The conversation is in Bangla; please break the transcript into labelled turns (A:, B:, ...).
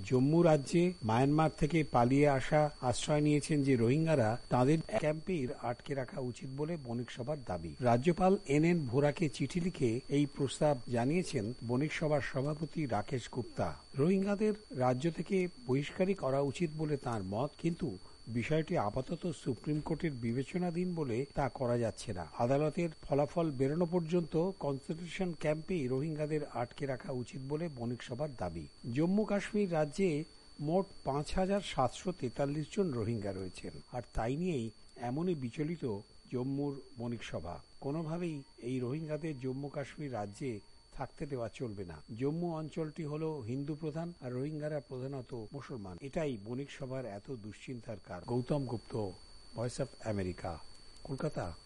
A: জম্মু রাজ্যে মায়ানমার থেকে পালিয়ে আসা আশ্রয় নিয়েছেন যে রোহিঙ্গারা তাদের ক্যাম্পে আটকে রাখা উচিত বলে বণিক সভার দাবি। রাজ্যপাল NN ভোরাকে চিঠি লিখে এই প্রস্তাব জানিয়েছেন বণিক সভার সভাপতি রাকেশ গুপ্তা। রোহিঙ্গাদের রাজ্য থেকে বহিষ্কারই করা উচিত বলে তাঁর মত, কিন্তু বিষয়টি আপাতত সুপ্রিম কোর্টের বিবেচনাধীন বলে তা করা যাচ্ছে না। আদালতের ফলাফল বেরোনো পর্যন্ত কনসেন্ট্রেশন ক্যাম্পেই রোহিঙ্গাদের আটকে রাখা উচিত বলে বণিক সভার দাবি। জম্মু কাশ্মীর রাজ্যে মোট ৫,৭৪৩ জন রোহিঙ্গা রয়েছেন, আর তাই নিয়েই এমনই বিচলিত জম্মুর বণিক সভা। কোনোভাবেই এই রোহিঙ্গাদের জম্মু কাশ্মীর রাজ্যে থাকতে দেওয়া চলবে না। জম্মু অঞ্চলটি হলো হিন্দু প্রধান, আর রোহিঙ্গারা প্রধানত মুসলমান। এটাই বণিক সভার এত দুশ্চিন্তার কারণ। Gautam Gupta, voice of America, Kolkata.